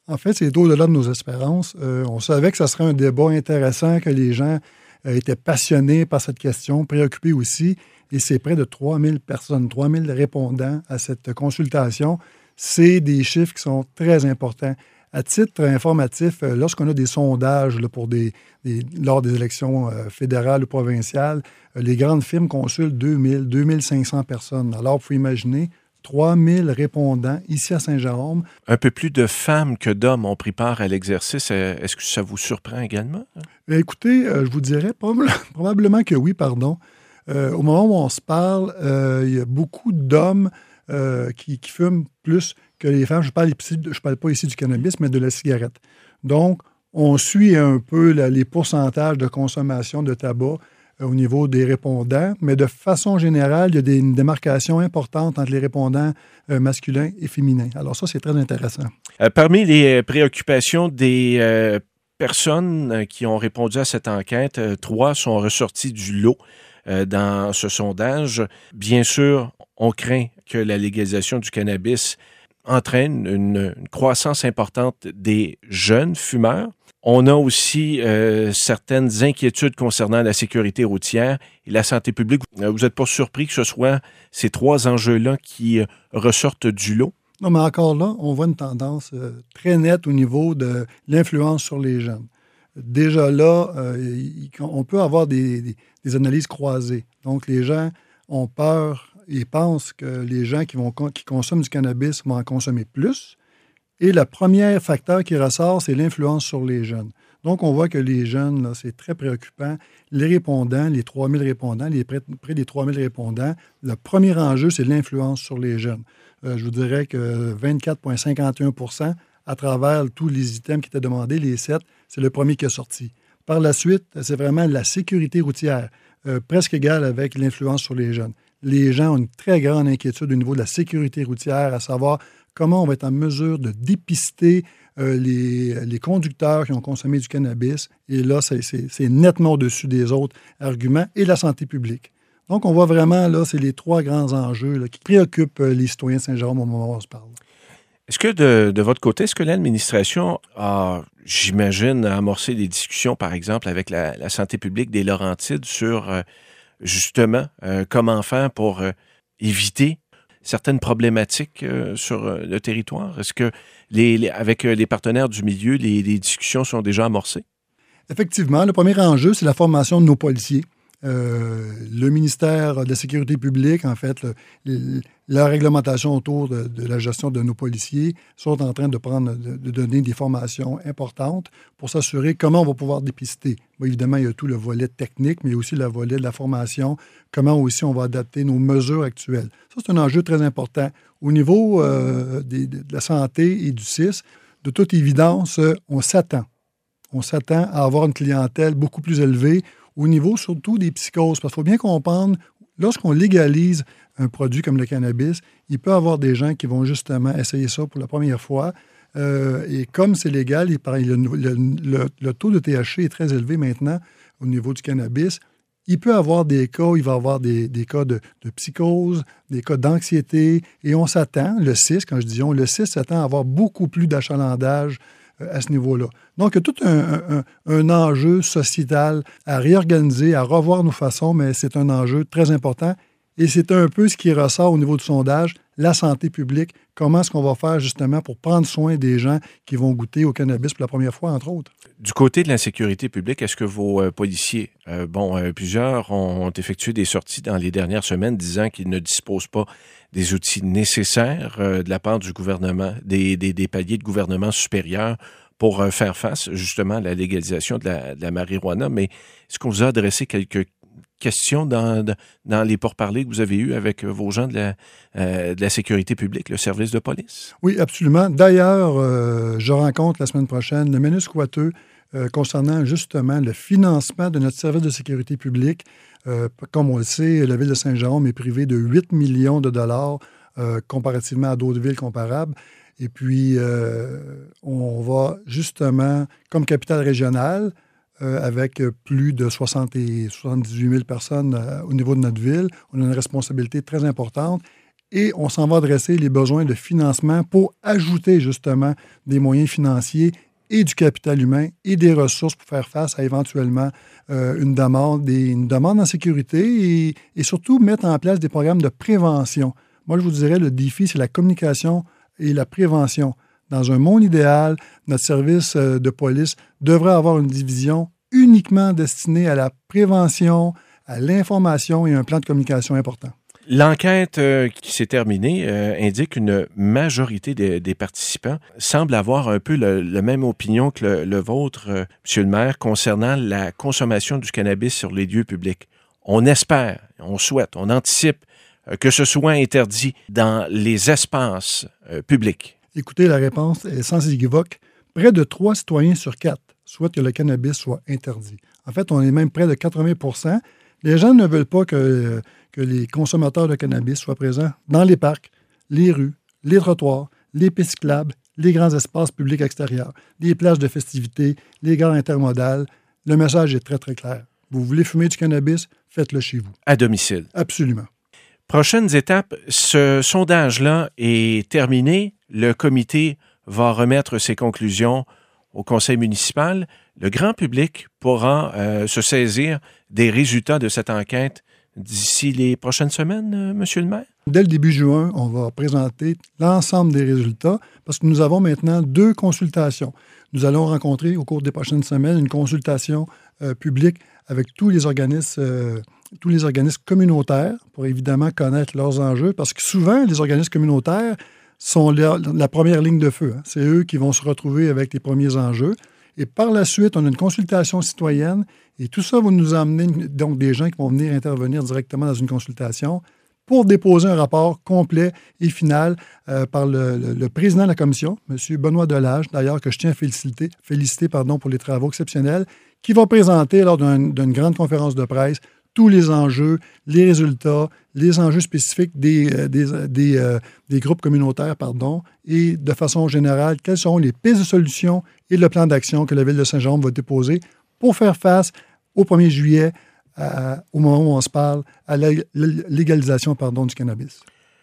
En fait, c'est au-delà de nos espérances. On savait que ça serait un débat intéressant, que les gens étaient passionnés par cette question, préoccupés aussi. Et c'est près de 3000 personnes, 3000 répondants à cette consultation. C'est des chiffres qui sont très importants. À titre informatif, lorsqu'on a des sondages là, lors des élections fédérales ou provinciales, les grandes firmes consultent 2000, 2500 personnes. Alors, vous pouvez imaginer 3000 répondants ici à Saint-Jérôme. Un peu plus de femmes que d'hommes ont pris part à l'exercice. Est-ce que ça vous surprend également? Écoutez, je vous dirais probablement que oui, pardon. Au moment où on se parle, il y a beaucoup d'hommes qui fument plus que les femmes. Je parle pas ici du cannabis, mais de la cigarette. Donc, on suit un peu les pourcentages de consommation de tabac au niveau des répondants, mais de façon générale, il y a une démarcation importante entre les répondants masculins et féminins. Alors ça, c'est très intéressant. Parmi les préoccupations des personnes qui ont répondu à cette enquête, 3 sont ressorties du lot dans ce sondage. Bien sûr, on craint que la légalisation du cannabis entraîne une croissance importante des jeunes fumeurs. On a aussi certaines inquiétudes concernant la sécurité routière et la santé publique. Vous n'êtes pas surpris que ce soit ces 3 enjeux-là qui ressortent du lot? Non, mais encore là, on voit une tendance très nette au niveau de l'influence sur les jeunes. Déjà là, on peut avoir des analyses croisées. Donc, les gens ont peur et pensent que les gens qui consomment du cannabis vont en consommer plus. Et le premier facteur qui ressort, c'est l'influence sur les jeunes. Donc, on voit que les jeunes, là, c'est très préoccupant. Les répondants, les 3000 répondants, près des 3000 répondants, le premier enjeu, c'est l'influence sur les jeunes. Je vous dirais que 24,51 à travers tous les items qui étaient demandés, les 7, c'est le premier qui est sorti. Par la suite, c'est vraiment la sécurité routière, presque égale avec l'influence sur les jeunes. Les gens ont une très grande inquiétude au niveau de la sécurité routière, à savoir comment on va être en mesure de dépister les conducteurs qui ont consommé du cannabis. Et là, c'est nettement au-dessus des autres arguments et la santé publique. Donc, on voit vraiment, là, c'est les 3 grands enjeux là, qui préoccupent les citoyens de Saint-Jérôme au moment où on se parle. Est-ce que de votre côté, est-ce que l'administration a, j'imagine, amorcé des discussions, par exemple, avec la santé publique des Laurentides sur, justement, comment faire pour éviter certaines problématiques sur le territoire? Est-ce que, avec les partenaires du milieu, les discussions sont déjà amorcées? Effectivement, le premier enjeu, c'est la formation de nos policiers. Le ministère de la Sécurité publique, en fait, la réglementation autour de la gestion de nos policiers sont en train de donner des formations importantes pour s'assurer comment on va pouvoir dépister. Bon, évidemment, il y a tout le volet technique, mais il y a aussi le volet de la formation, comment aussi on va adapter nos mesures actuelles. Ça, c'est un enjeu très important. Au niveau de la santé et du CIS, de toute évidence, on s'attend à avoir une clientèle beaucoup plus élevée au niveau surtout des psychoses. Parce qu'il faut bien comprendre, lorsqu'on légalise un produit comme le cannabis, il peut y avoir des gens qui vont justement essayer ça pour la première fois. Et comme c'est légal, le taux de THC est très élevé maintenant au niveau du cannabis. Il peut y avoir des cas, il va y avoir des cas de psychose, des cas d'anxiété. Et on s'attend, le CIS, quand je dis on, le CIS s'attend à avoir beaucoup plus d'achalandage à ce niveau-là. Donc, il y a tout un enjeu sociétal à réorganiser, à revoir nos façons, mais c'est un enjeu très important. Et c'est un peu ce qui ressort au niveau du sondage, la santé publique. Comment est-ce qu'on va faire justement pour prendre soin des gens qui vont goûter au cannabis pour la première fois, entre autres? Du côté de la sécurité publique, est-ce que vos policiers, plusieurs ont effectué des sorties dans les dernières semaines disant qu'ils ne disposent pas des outils nécessaires de la part du gouvernement, des paliers de gouvernement supérieurs pour faire face justement à la légalisation de la marijuana. Mais est-ce qu'on vous a adressé quelques questions dans les pourparlers que vous avez eus avec vos gens de la sécurité publique, le service de police? Oui, absolument. D'ailleurs, je rencontre la semaine prochaine le MENUS Coiteux concernant justement le financement de notre service de sécurité publique. Comme on le sait, la ville de Saint-Jérôme est privée de 8 millions de dollars comparativement à d'autres villes comparables. Et puis, on va justement, comme capitale régionale, avec plus de 78 000 personnes au niveau de notre ville, on a une responsabilité très importante. et on s'en va adresser les besoins de financement pour ajouter justement des moyens financiers et du capital humain et des ressources pour faire face à éventuellement une demande en sécurité et surtout mettre en place des programmes de prévention. Moi, je vous dirais, le défi, c'est la communication et la prévention. Dans un monde idéal, notre service de police devrait avoir une division uniquement destinée à la prévention, à l'information et un plan de communication important. L'enquête qui s'est terminée indique qu'une majorité des participants semblent avoir un peu la même opinion que le vôtre, Monsieur le maire, concernant la consommation du cannabis sur les lieux publics. On espère, on souhaite, on anticipe que ce soit interdit dans les espaces publics. Écoutez, la réponse est sans équivoque. Près de 3 citoyens sur 4 souhaitent que le cannabis soit interdit. En fait, on est même près de 80 %. Les gens ne veulent pas que les consommateurs de cannabis soient présents dans les parcs, les rues, les trottoirs, les pistes cyclables, les grands espaces publics extérieurs, les plages de festivités, les gares intermodales. Le message est très, très clair. Vous voulez fumer du cannabis, faites-le chez vous. À domicile. Absolument. Prochaines étapes, ce sondage-là est terminé. Le comité va remettre ses conclusions au conseil municipal. Le grand public pourra se saisir des résultats de cette enquête d'ici les prochaines semaines, Monsieur le maire? Dès le début juin, on va présenter l'ensemble des résultats parce que nous avons maintenant 2 consultations. Nous allons rencontrer au cours des prochaines semaines une consultation publique avec tous les organismes communautaires pour évidemment connaître leurs enjeux parce que souvent, les organismes communautaires sont la première ligne de feu. Hein. C'est eux qui vont se retrouver avec les premiers enjeux. Et par la suite, on a une consultation citoyenne et tout ça va nous amener donc des gens qui vont venir intervenir directement dans une consultation pour déposer un rapport complet et final par le président de la commission, M. Benoît Delage, d'ailleurs, que je tiens à féliciter pour les travaux exceptionnels, qui va présenter lors d'une grande conférence de presse tous les enjeux, les résultats, les enjeux spécifiques des groupes communautaires, et de façon générale, quelles seront les pistes de solutions et le plan d'action que la Ville de Saint-Jérôme va déposer pour faire face au 1er juillet, au moment où on se parle, à la légalisation du cannabis.